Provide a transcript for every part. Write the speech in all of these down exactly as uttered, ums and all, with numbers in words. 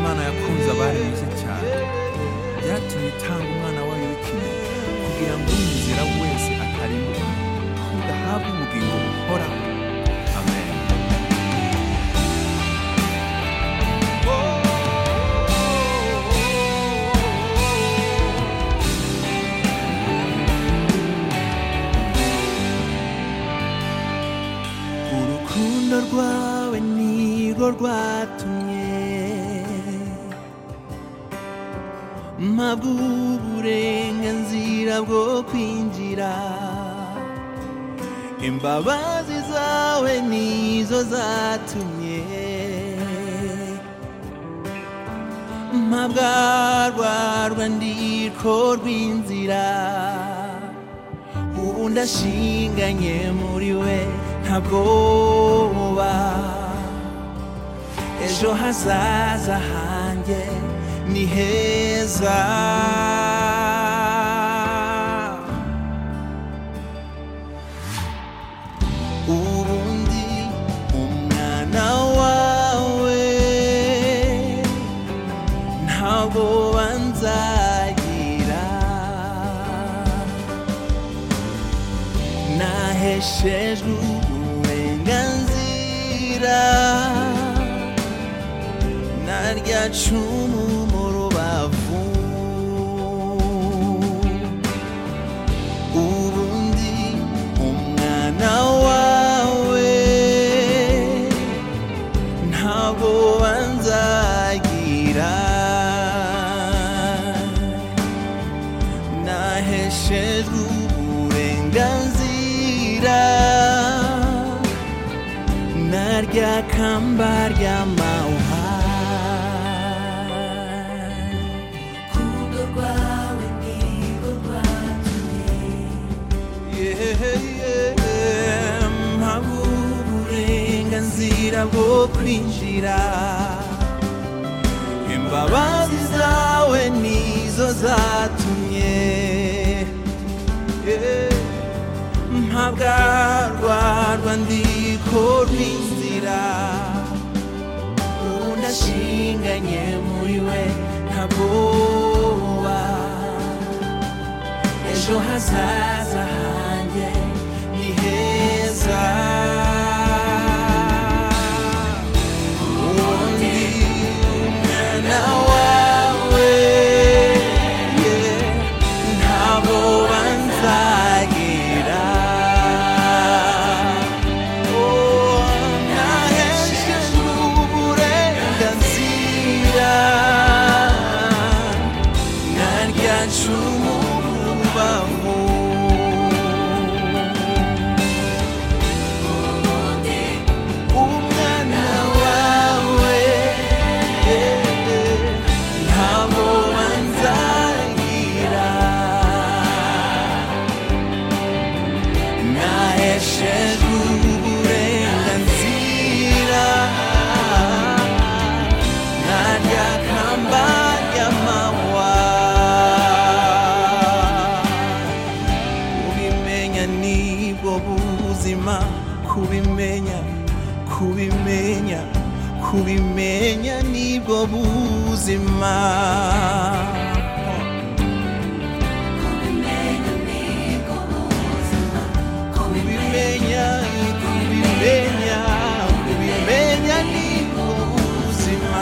Imana yakunze abari mu isi cyane byatumye itanga umwana wayo w'ikinege kugira ngo umwizera wese atarimbuka ahubwo ahabwe ubugingo buhoraho. Amen. Urukundo rwawe nirwo rwatumye mpabwa uburenganzira bwo kwinjira, imbabazi zawe nizo zatumye mpabwa rwa rwandiko rw'inzira. Ubu ndashinganye muri we nta bwoba, ejo hazaza hanjye ni heza. Ubu ndi umwana wawe ntabwo banzagira, naheshejwe uburenganzira narya cumu mu rubavu. Ubu ndi umwana wawe ntabwo banzagira, naheshejwe uburenganzira narya kamba ry'amahwa. Mpabwa uburenganzira bwo kwinjira, imbabazi zawe nizo zatumye mpabwa rwa rwandiko rw'inzira. Ubu ndashinganye muri we nta bwoba, ejo hazaza hanjye ni heza. Ubu ndi umwana wawe ntabwo banzagira, naheshejwe uburenganzira narya cumu mu rubavu. Umwana wawe ntabwo banzagira, naheshejwe uburenganzira narya kamba ry'amahwa. Kubimenya nibwo buzima, kubimenya kubimenya kubimenya nibwo buzima. Kubimenya kubimenya kubimenya nibwo buzima.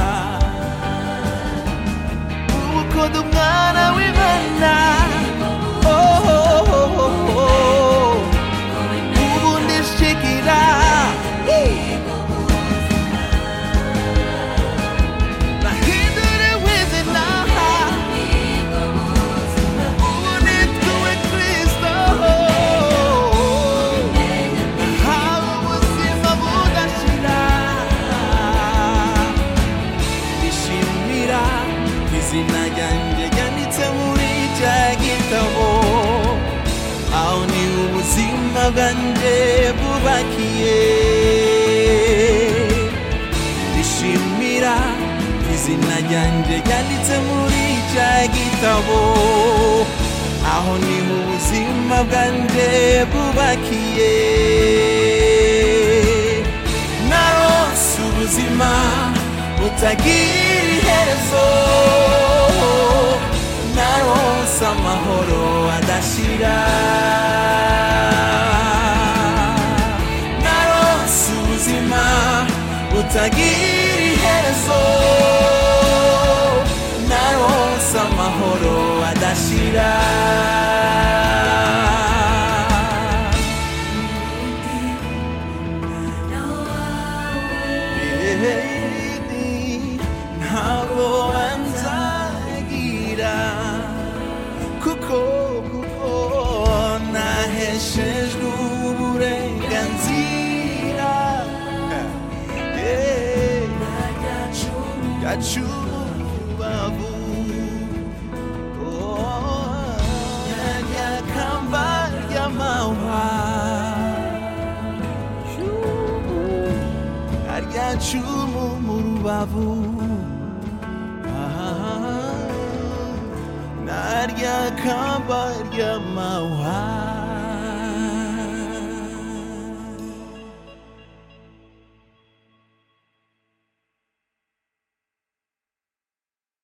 Ubu ko ndi umwana w'Imana, ubu ndishikira nahinduriwe izina, ubu nitwa Kristo, nahawe ubuzima budashira. Ndishimira izina ryanjye ryanditse muri cya gitabo, aho ni ubuzima bwanjye bubakiye. Ndishimira izina ryanjye ryanditse muri cya gitabo, aho ni ubuzima bwanjye bubakiye. Naronse ubuzima butagira iherezo naronse amahoro adashira naronse ubuzima butagira iherezo naronse amahoro adashira ntabwo wanzagira kuko kuko naheshejwe uburenganzira gacubavu nyakamba ry'amahwa aryacumu mu rubavu narya kamba ry'amahwa